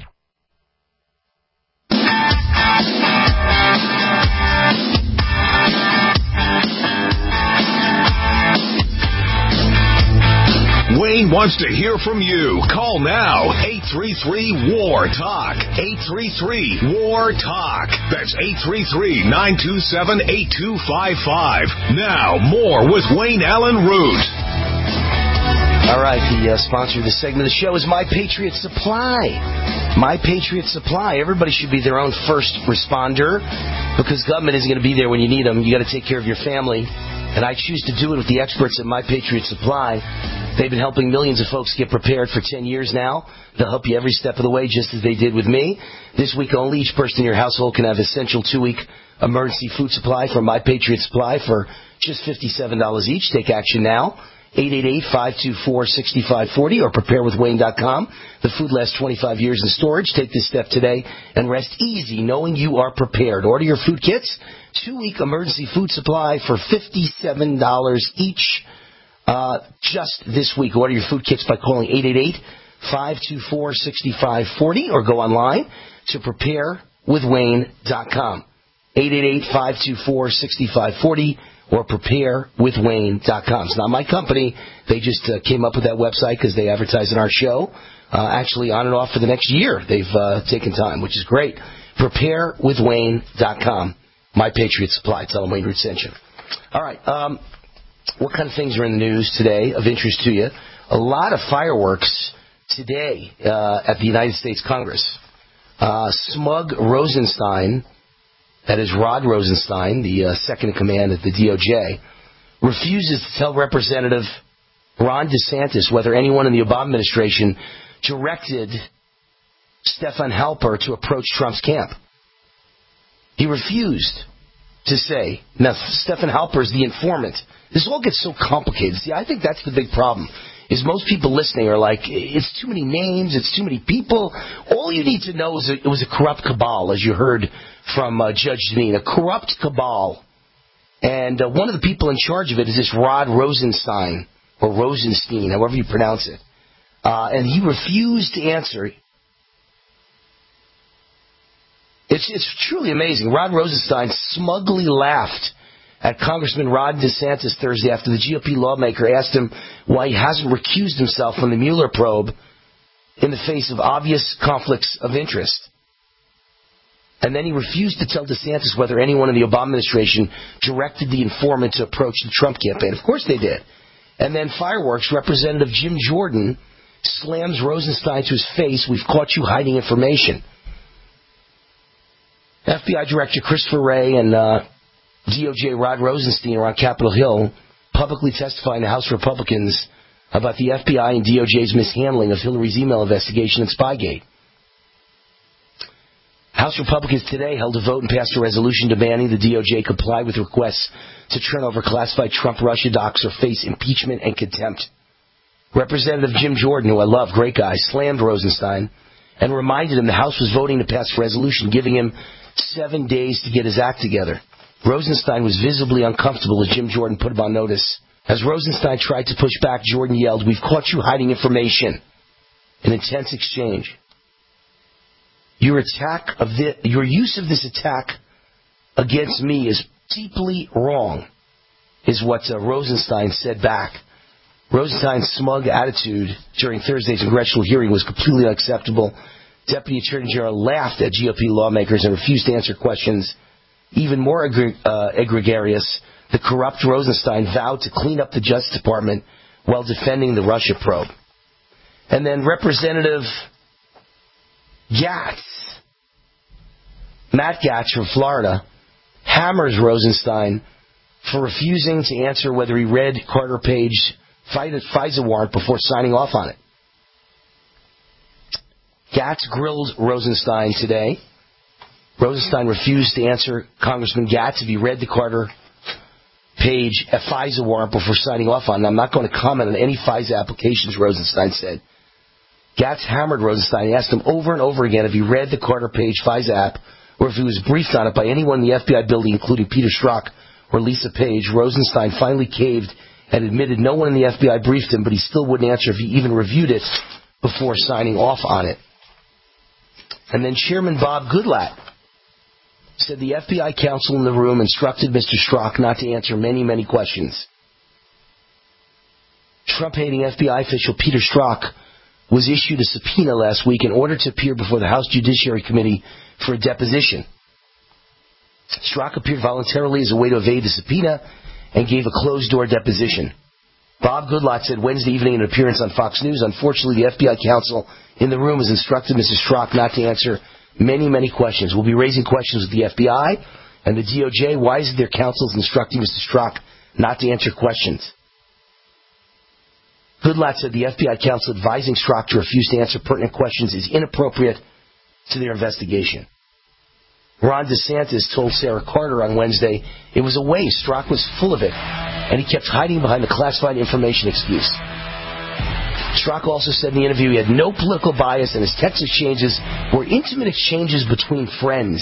Wayne wants to hear from you. Call now. eight three three, W A R, TALK. eight three three, W A R, TALK. That's eight three three, nine two seven, eight two five five. Now, more with Wayne Allen Root. All right, the uh, sponsor of this segment of the show is My Patriot Supply. My Patriot Supply. Everybody should be their own first responder because government isn't going to be there when you need them. You got to take care of your family. And I choose to do it with the experts at My Patriot Supply. They've been helping millions of folks get prepared for ten years now. They'll help you every step of the way, just as they did with me. This week only, each person in your household can have essential two-week emergency food supply from My Patriot Supply for just fifty-seven dollars each. Take action now. eight eight eight, five two four, six five four zero or prepare with wayne dot com. The food lasts twenty-five years in storage. Take this step today and rest easy knowing you are prepared. Order your food kits. Two-week emergency food supply for fifty-seven dollars each. Uh, just this week. Order your food kits by calling eight eight eight, five two four, six five four zero or go online to prepare with wayne dot com. eight eight eight, five two four, six five four zero or prepare with wayne dot com. It's not my company. They just uh, came up with that website because they advertise in our show. Uh, actually, on and off for the next year, they've uh, taken time, which is great. prepare with wayne dot com. My Patriot Supply. Tell them Wayne Root sent you. All right. Um, what kind of things are in the news today of interest to you? A lot of fireworks today uh, at the United States Congress. Uh, Smug Rosenstein, that is Rod Rosenstein, the uh, second in command at the D O J, refuses to tell Representative Ron DeSantis whether anyone in the Obama administration directed Stefan Halper to approach Trump's camp. He refused to say. Now, Stefan Halper is the informant. This all gets so complicated. See, I think that's the big problem, is most people listening are like, it's too many names, it's too many people. All you need to know is it was a corrupt cabal, as you heard from uh, Judge Deneen, a corrupt cabal. And uh, one of the people in charge of it is this Rod Rosenstein, or Rosenstein, however you pronounce it. Uh, and he refused to answer. It's, it's truly amazing. Rod Rosenstein smugly laughed at Congressman Ron DeSantis Thursday after the G O P lawmaker asked him why he hasn't recused himself from the Mueller probe in the face of obvious conflicts of interest. And then he refused to tell DeSantis whether anyone in the Obama administration directed the informant to approach the Trump campaign. Of course they did. And then fireworks, Representative Jim Jordan slams Rosenstein to his face. We've caught you hiding information. F B I Director Christopher Wray and uh, D O J Rod Rosenstein are on Capitol Hill publicly testifying to House Republicans about the F B I and D O J's mishandling of Hillary's email investigation and Spygate. House Republicans today held a vote and passed a resolution demanding the D O J comply with requests to turn over classified Trump-Russia docs or face impeachment and contempt. Representative Jim Jordan, who I love, great guy, slammed Rosenstein and reminded him the House was voting to pass a resolution giving him seven days to get his act together. Rosenstein was visibly uncomfortable as Jim Jordan put him on notice. As Rosenstein tried to push back, Jordan yelled, "We've caught you hiding information." An intense exchange. Your attack of the, your use of this attack against me is deeply wrong, is what uh, Rosenstein said back. Rosenstein's smug attitude during Thursday's congressional hearing was completely unacceptable. Deputy Attorney General laughed at G O P lawmakers and refused to answer questions. Even more egre- uh, egregious, the corrupt Rosenstein vowed to clean up the Justice Department while defending the Russia probe. And then Representative Gatz, Matt Gatz from Florida, hammers Rosenstein for refusing to answer whether he read Carter Page's FISA warrant before signing off on it. Gatz grilled Rosenstein today. Rosenstein refused to answer Congressman Gatz if he read the Carter Page a FISA warrant before signing off on it. I'm not going to comment on any FISA applications, Rosenstein said. Gatz hammered Rosenstein and asked him over and over again if he read the Carter Page FISA app or if he was briefed on it by anyone in the F B I building, including Peter Strzok or Lisa Page. Rosenstein finally caved and admitted no one in the F B I briefed him, but he still wouldn't answer if he even reviewed it before signing off on it. And then Chairman Bob Goodlatte said the F B I counsel in the room instructed Mister Strzok not to answer many, many questions. Trump-hating F B I official Peter Strzok was issued a subpoena last week in order to appear before the House Judiciary Committee for a deposition. Strzok appeared voluntarily as a way to evade the subpoena and gave a closed-door deposition. Bob Goodlatte said Wednesday evening in an appearance on Fox News, unfortunately, the F B I counsel in the room has instructed Mister Strzok not to answer many, many questions. We'll be raising questions with the F B I and the D O J. Why is it their counsels instructing Mister Strzok not to answer questions? Goodlatte said the F B I counsel advising Strzok to refuse to answer pertinent questions is inappropriate to their investigation. Ron DeSantis told Sarah Carter on Wednesday it was a waste. Strzok was full of it, and he kept hiding behind the classified information excuse. Strzok also said in the interview he had no political bias and his text exchanges were intimate exchanges between friends.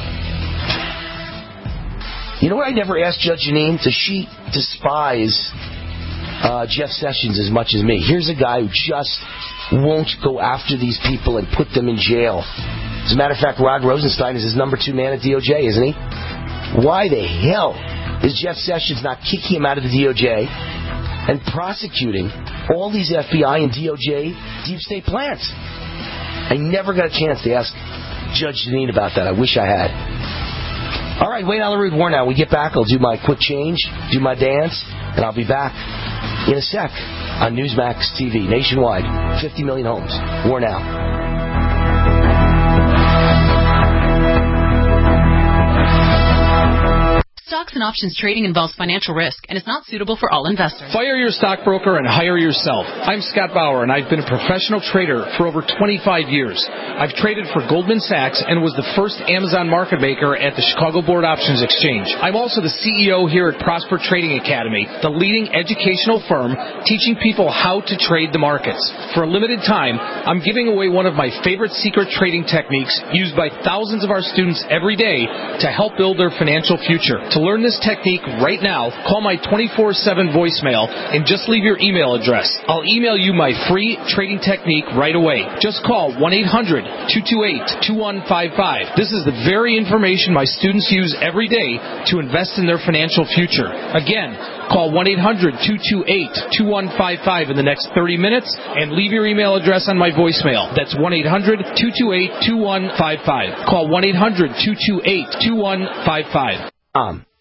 You know what I never asked Judge Janine? Does she despise uh, Jeff Sessions as much as me? Here's a guy who just won't go after these people and put them in jail. As a matter of fact, Rod Rosenstein is his number two man at D O J, isn't he? Why the hell is Jeff Sessions not kicking him out of the D O J and prosecuting all these F B I and D O J deep state plants? I never got a chance to ask Judge Janine about that. I wish I had. All right, Wayne Allyn Root, War Now. We get back, I'll do my quick change, do my dance, and I'll be back in a sec on Newsmax T V nationwide. fifty million homes. War Now. Stocks and options trading involves financial risk and is not suitable for all investors. Fire your stockbroker and hire yourself. I'm Scott Bauer, and I've been a professional trader for over twenty-five years. I've traded for Goldman Sachs and was the first Amazon market maker at the Chicago Board Options Exchange. I'm also the C E O here at Prosper Trading Academy, the leading educational firm teaching people how to trade the markets. For a limited time, I'm giving away one of my favorite secret trading techniques used by thousands of our students every day to help build their financial future. To learn this technique right now, call my twenty-four seven voicemail and just leave your email address. I'll email you my free trading technique right away. Just call one eight hundred two two eight two one five five. This is the very information my students use every day to invest in their financial future. Again, call one eight hundred two two eight two one five five in the next thirty minutes and leave your email address on my voicemail. That's one eight hundred two two eight two one five five. Call one eight hundred two two eight two one five five. Um,